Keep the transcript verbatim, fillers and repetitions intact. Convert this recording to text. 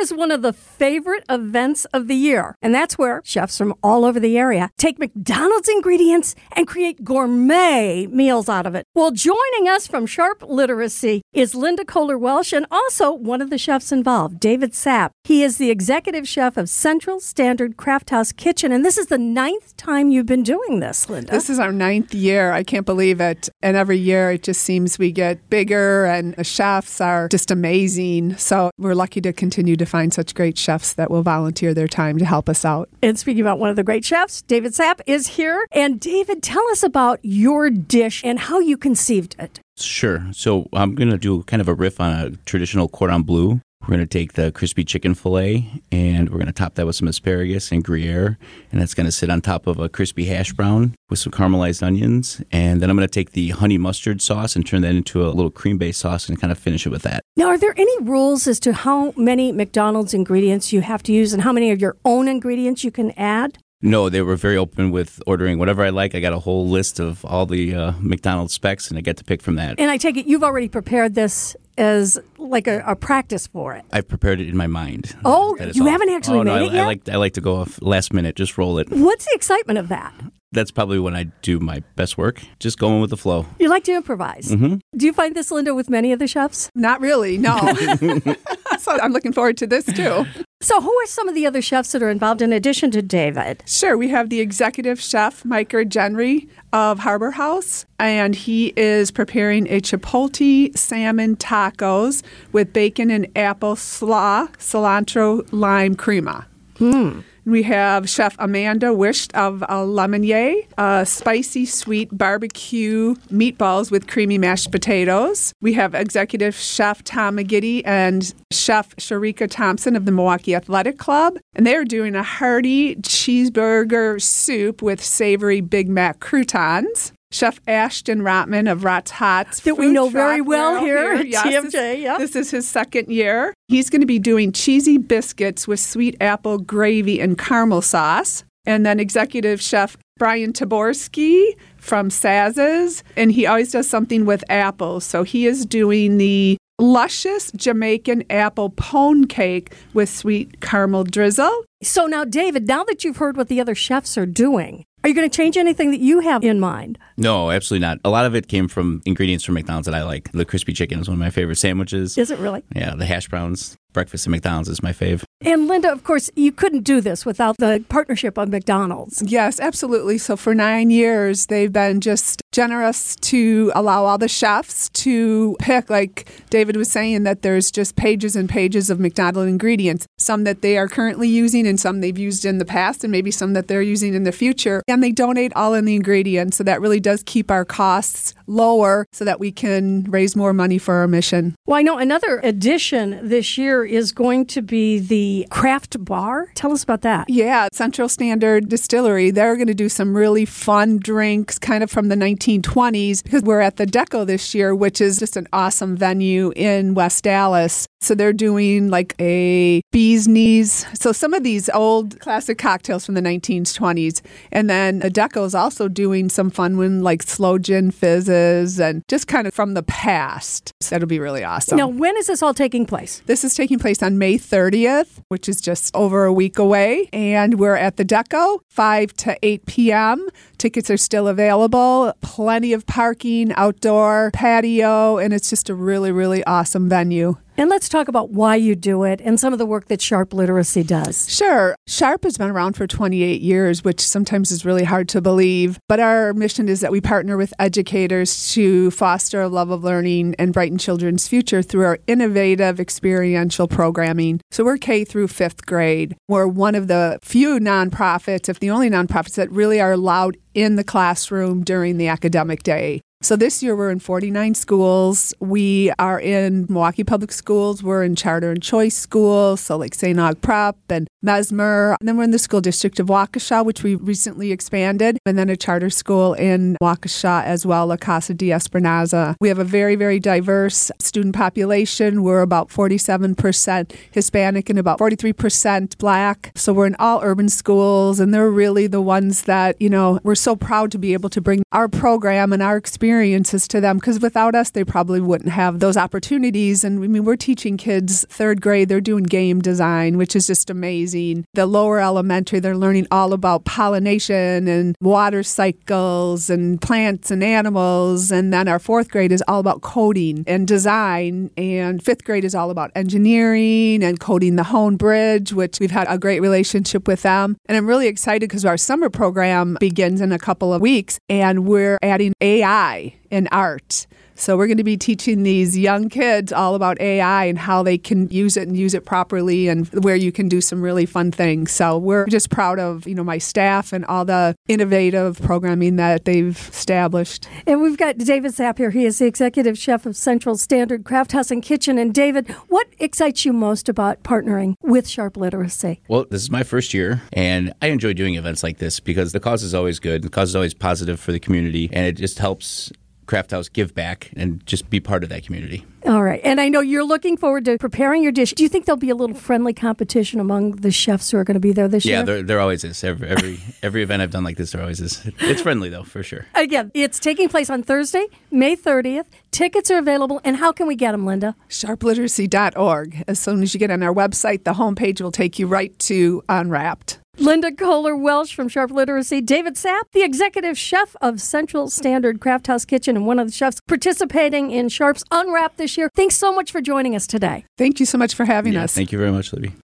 is one of the favorite events of the year, and that's where chefs from all over the area take McDonald's ingredients and create gourmet meals out of it. Well, joining us from Sharp Literacy is Linda Kohler-Welsh and also one of the chefs involved, David Sapp. He is the executive chef of Central Standard Craft House Kitchen, and this is the ninth time you've been doing this, Linda. This is our ninth year. I can't believe it. And every year it just seems we get bigger, and the chefs are just amazing. So we're lucky to continue to find such great chefs that will volunteer their time to help us out. And speaking about one of the great chefs, David Sapp is here. And David, tell us about your dish and how you conceived it. Sure. So I'm going to do kind of a riff on a traditional cordon bleu. We're going to take the crispy chicken fillet and we're going to top that with some asparagus and Gruyere. And that's going to sit on top of a crispy hash brown with some caramelized onions. And then I'm going to take the honey mustard sauce and turn that into a little cream-based sauce and kind of finish it with that. Now, are there any rules as to how many McDonald's ingredients you have to use and how many of your own ingredients you can add? No, they were very open with ordering whatever I like. I got a whole list of all the uh, McDonald's specs, and I get to pick from that. And I take it you've already prepared this as like a, a practice for it. I've prepared it in my mind. Oh, you all. haven't actually oh, made no, it I, yet? I like, I like to go off last minute, just roll it. What's the excitement of that? That's probably when I do my best work, just going with the flow. You like to improvise. Mm-hmm. Do you find this, Linda, with many of the chefs? Not really, no. So I'm looking forward to this, too. So who are some of the other chefs that are involved in addition to David? Sure. We have the executive chef, Micah Genry of Harbor House, and he is preparing a chipotle salmon tacos with bacon and apple slaw, cilantro, lime crema. Hmm. We have Chef Amanda Wisht of uh, Lemonnier, uh, spicy sweet barbecue meatballs with creamy mashed potatoes. We have Executive Chef Tom McGiddy and Chef Sharika Thompson of the Milwaukee Athletic Club. And they're doing a hearty cheeseburger soup with savory Big Mac croutons. Chef Ashton Rotman of Rot's Hots. That we know very well here at yes, T M J. This, yeah. this is his second year. He's going to be doing cheesy biscuits with sweet apple gravy and caramel sauce. And then Executive Chef Brian Taborski from Saz's. And he always does something with apples. So he is doing the luscious Jamaican apple pone cake with sweet caramel drizzle. So now, David, now that you've heard what the other chefs are doing, are you going to change anything that you have in mind? No, absolutely not. A lot of it came from ingredients from McDonald's that I like. The crispy chicken is one of my favorite sandwiches. Is it really? Yeah, the hash browns. Breakfast at McDonald's is my fave. And Linda, of course, you couldn't do this without the partnership of McDonald's. Yes, absolutely. So for nine years, they've been just generous to allow all the chefs to pick, like David was saying, that there's just pages and pages of McDonald's ingredients, some that they are currently using and some they've used in the past and maybe some that they're using in the future. And they donate all in the ingredients. So that really does keep our costs lower so that we can raise more money for our mission. Well, I know another addition this year is going to be the craft bar. Tell us about that. Yeah, Central Standard Distillery, they're going to do some really fun drinks kind of from the nineteen twenties because we're at the Deco this year, which is just an awesome venue in West Dallas. So they're doing like a bee's knees. So some of these old classic cocktails from the nineteen twenties. And then Deco is also doing some fun one like slow gin fizzes and just kind of from the past. So that'll be really awesome. Now, when is this all taking place? This is taking place on May thirtieth, which is just over a week away. And we're at the Deco, five to eight p.m. Tickets are still available. Plenty of parking, outdoor patio, and it's just a really, really awesome venue. And let's talk about why you do it and some of the work that Sharp Literacy does. Sure. Sharp has been around for twenty-eight years, which sometimes is really hard to believe. But our mission is that we partner with educators to foster a love of learning and brighten children's future through our innovative experiential programming. So we're K through fifth grade. We're one of the few nonprofits, if the only nonprofits, that really are allowed in the classroom during the academic day. So this year we're in forty-nine schools. We are in Milwaukee Public Schools. We're in charter and choice schools, so like Saint Aug Prep and Mesmer. And then we're in the school district of Waukesha, which we recently expanded, and then a charter school in Waukesha as well, La Casa de Esperanza. We have a very, very diverse student population. We're about forty-seven percent Hispanic and about forty-three percent Black. So we're in all urban schools, and they're really the ones that, you know, we're so proud to be able to bring our program and our experience experiences to them, because without us, they probably wouldn't have those opportunities. And I mean, we're teaching kids third grade, they're doing game design, which is just amazing. The lower elementary, they're learning all about pollination and water cycles and plants and animals. And then our fourth grade is all about coding and design. And fifth grade is all about engineering and coding the Hone Bridge, which we've had a great relationship with them. And I'm really excited because our summer program begins in a couple of weeks, and we're adding A I in art. So we're going to be teaching these young kids all about A I and how they can use it and use it properly, and where you can do some really fun things. So we're just proud of, you know, my staff and all the innovative programming that they've established. And we've got David Sapp here. He is the executive chef of Central Standard Craft House and Kitchen. And David, what excites you most about partnering with Sharp Literacy? Well, this is my first year, and I enjoy doing events like this because the cause is always good. The cause is always positive for the community, and it just helps Craft House give back and just be part of that community. All right. And I know you're looking forward to preparing your dish. Do you think there'll be a little friendly competition among the chefs who are going to be there this yeah, year? Yeah, there, there always is. Every, every every event I've done like this, there always is. It's friendly, though, for sure. Again, it's taking place on Thursday, May thirtieth. Tickets are available. And how can we get them, Linda? sharp literacy dot org. As soon as you get on our website, the homepage will take you right to Unwrapped. Linda Kohler-Welsh from Sharp Literacy. David Sapp, the executive chef of Central Standard Craft House Kitchen and one of the chefs participating in Sharp's Unwrapped this year. Thanks so much for joining us today. Thank you so much for having yeah, us. Thank you very much, Libby.